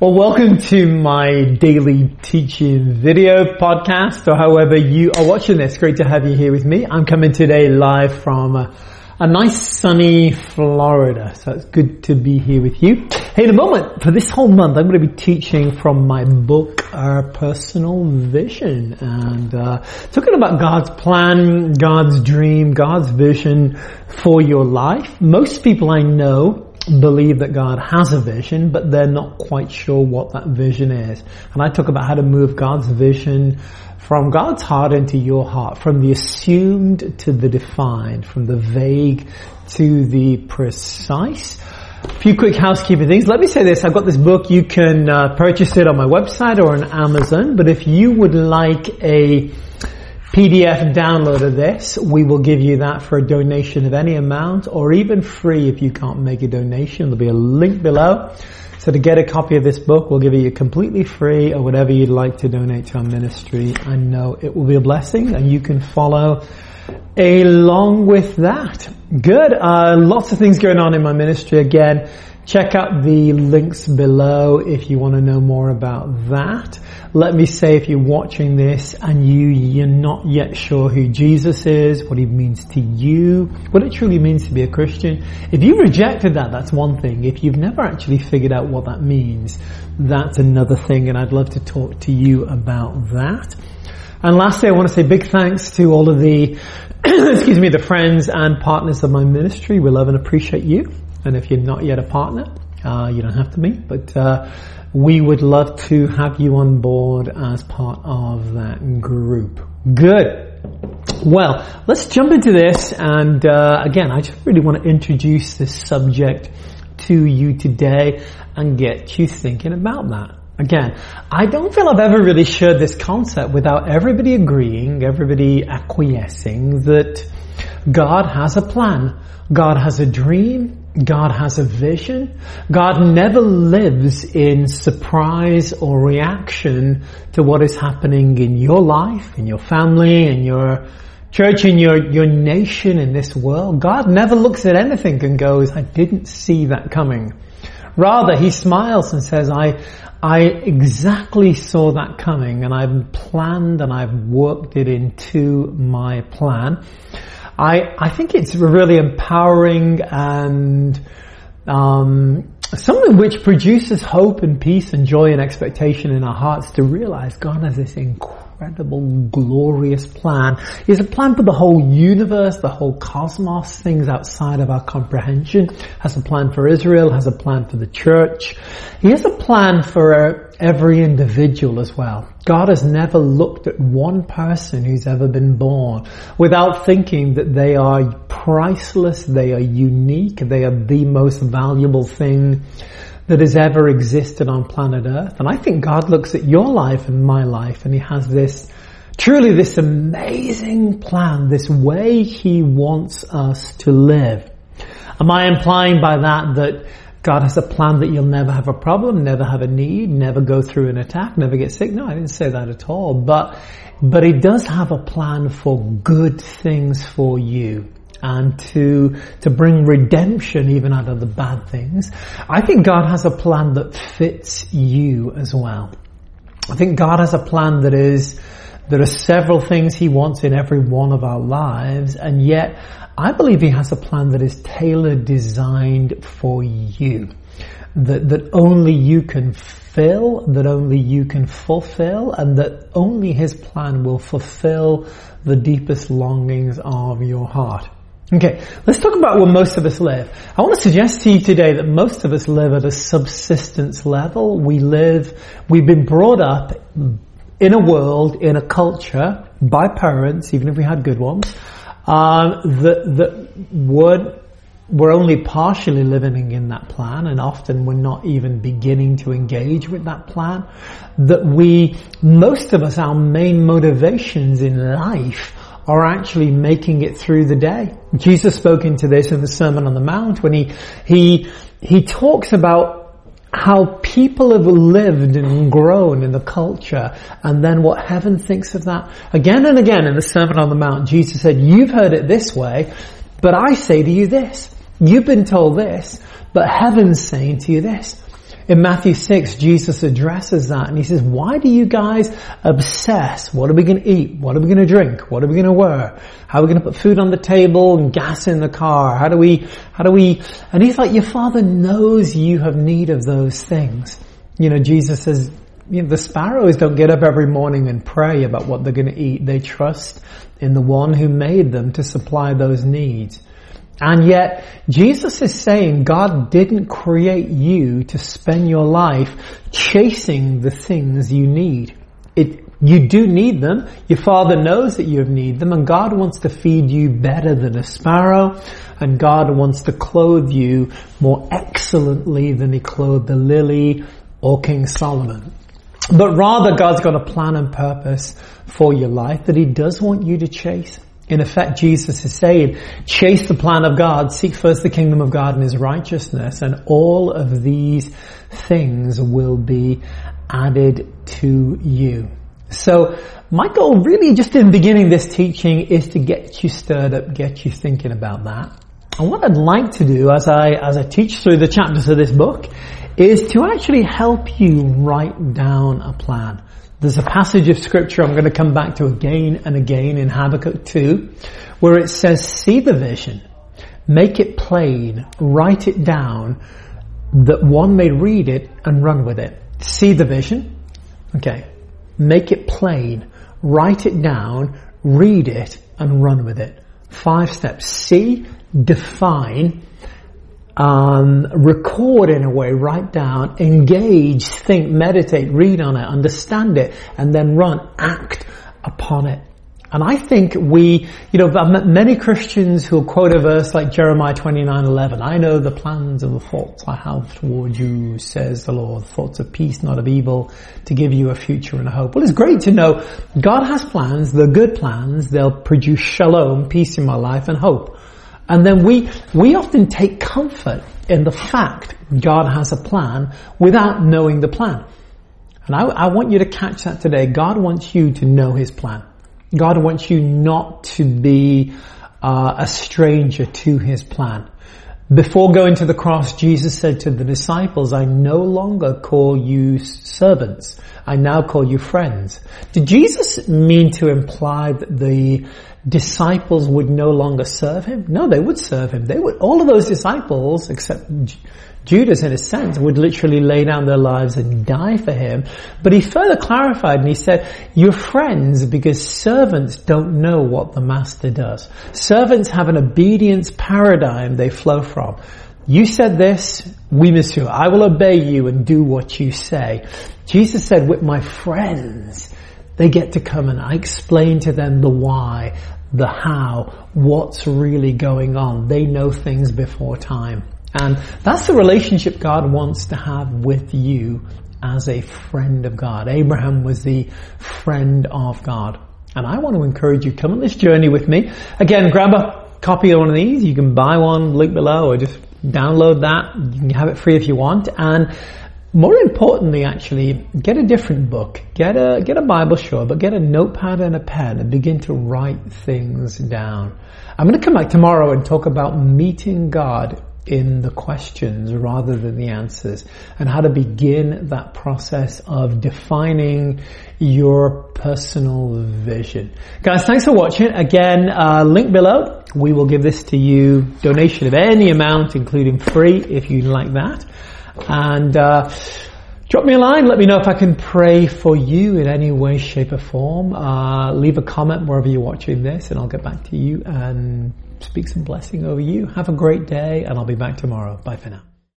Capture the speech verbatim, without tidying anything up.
Well, welcome to my daily teaching video podcast, or however you are watching this. Great to have you here with me. I'm coming today live from a, a nice sunny Florida, so it's good to be here with you. Hey, in a moment, for this whole month, I'm going to be teaching from my book, Our Personal Vision, and uh, talking about God's plan, God's dream, God's vision for your life. Most people I know believe that God has a vision, but they're not quite sure what that vision is. And I talk about how to move God's vision from God's heart into your heart, from the assumed to the defined, from the vague to the precise. A few quick housekeeping things. Let me say this. I've got this book. You can uh, purchase it on my website or on Amazon. But if you would like a P D F download of this, we will give you that for a donation of any amount, or even free if you can't make a donation. There'll be a link below. So to get a copy of this book, we'll give it you completely free, or whatever you'd like to donate to our ministry. I know it will be a blessing, and you can follow along with that. Good. Uh, lots of things going on in my ministry. Again, check out the links below if you want to know more about that. Let me say, if you're watching this and you, you're not yet sure who Jesus is, what he means to you, what it truly means to be a Christian, if you rejected that, that's one thing. If you've never actually figured out what that means, that's another thing, and I'd love to talk to you about that. And lastly, I want to say big thanks to all of the, excuse me, the friends and partners of my ministry. We love and appreciate you. And if you're not yet a partner, uh, you don't have to be, but, uh, we would love to have you on board as part of that group. Good. Well, let's jump into this. And, uh, again, I just really want to introduce this subject to you today and get you thinking about that. Again, I don't feel I've ever really shared this concept without everybody agreeing, everybody acquiescing that God has a plan. God has a dream. God has a vision. God never lives in surprise or reaction to what is happening in your life, in your family, in your church, in your, your nation, in this world. God never looks at anything and goes, I didn't see that coming. Rather, he smiles and says, I, I exactly saw that coming, and I've planned and I've worked it into my plan. I, I think it's really empowering and um, something which produces hope and peace and joy and expectation in our hearts to realize God has this incredible, glorious plan. He has a plan for the whole universe, the whole cosmos, things outside of our comprehension. Has a plan for Israel, has a plan for the church. He has a plan for every individual as well. God has never looked at one person who's ever been born without thinking that they are priceless, they are unique, they are the most valuable thing that has ever existed on planet Earth. And I think God looks at your life and my life, and he has this, truly this amazing plan, this way he wants us to live. Am I implying by that that God has a plan that you'll never have a problem, never have a need, never go through an attack, never get sick? No, I didn't say that at all. But, but he does have a plan for good things for you, and to, to bring redemption even out of the bad things. I think God has a plan that fits you as well. I think God has a plan that is, there are several things he wants in every one of our lives, and yet I believe he has a plan that is tailored, designed for you. That, that only you can fill, that only you can fulfill, and that only his plan will fulfill the deepest longings of your heart. Okay, let's talk about where most of us live. I want to suggest to you today that most of us live at a subsistence level. We live, we've been brought up in a world, in a culture, by parents, even if we had good ones, um, that, that would, we're only partially living in that plan, and often we're not even beginning to engage with that plan. That we, most of us, our main motivations in life are actually making it through the day. Jesus spoke into this in the Sermon on the Mount when he, he, he talks about how people have lived and grown in the culture, and then what heaven thinks of that. Again and again in the Sermon on the Mount, Jesus said, you've heard it this way, but I say to you this. You've been told this, but heaven's saying to you this. In Matthew six, Jesus addresses that and he says, why do you guys obsess? What are we going to eat? What are we going to drink? What are we going to wear? How are we going to put food on the table and gas in the car? How do we, how do we, and he's like, your Father knows you have need of those things. You know, Jesus says, you know, the sparrows don't get up every morning and pray about what they're going to eat. They trust in the one who made them to supply those needs. And yet, Jesus is saying God didn't create you to spend your life chasing the things you need. It, you do need them. Your Father knows that you need them, and God wants to feed you better than a sparrow, and God wants to clothe you more excellently than He clothed the lily or King Solomon. But rather, God's got a plan and purpose for your life that He does want you to chase. In effect, Jesus is saying, chase the plan of God, seek first the kingdom of God and His righteousness, and all of these things will be added to you. So, my goal really just in beginning this teaching is to get you stirred up, get you thinking about that. And what I'd like to do as I, as I teach through the chapters of this book is to actually help you write down a plan. There's a passage of scripture I'm going to come back to again and again in Habakkuk two, where it says, see the vision, make it plain, write it down, that one may read it and run with it. See the vision, okay, make it plain, write it down, read it and run with it. Five steps. See, define, Um, record in a way, write down, engage, think, meditate, read on it, understand it, and then run, act upon it. And I think we, you know, I've met many Christians who will quote a verse like Jeremiah twenty-nine eleven. I know the plans and the thoughts I have toward you, says the Lord, thoughts of peace, not of evil, to give you a future and a hope. Well, it's great to know God has plans, they're good plans, they'll produce shalom, peace in my life, and hope. And then we, we often take comfort in the fact God has a plan without knowing the plan. And I, I want you to catch that today. God wants you to know His plan. God wants you not to be uh, a stranger to His plan. Before going to the cross, Jesus said to the disciples, I no longer call you servants. I now call you friends. Did Jesus mean to imply that the disciples would no longer serve Him? No, they would serve Him. They would, all of those disciples, except Judas in a sense, would literally lay down their lives and die for Him. But He further clarified and He said, you're friends because servants don't know what the master does. Servants have an obedience paradigm they flow from. You said this, oui monsieur, I will obey you and do what you say. Jesus said, with my friends, they get to come and I explain to them the why, the how, what's really going on. They know things before time. And that's the relationship God wants to have with you as a friend of God. Abraham was the friend of God. And I want to encourage you, come on this journey with me. Again, grab a copy of one of these. You can buy one, link below, or just download that. You can have it free if you want. And more importantly, actually, get a different book. Get a, get a Bible, sure, but get a notepad and a pen and begin to write things down. I'm going to come back tomorrow and talk about meeting God in the questions rather than the answers, and how to begin that process of defining your personal vision. Guys, thanks for watching. Again, uh, link below. We will give this to you, donation of any amount, including free, if you like that. And uh drop me a line. Let me know if I can pray for you in any way, shape or form. Uh leave a comment wherever you're watching this, and I'll get back to you and speak some blessing over you. Have a great day, and I'll be back tomorrow. Bye for now.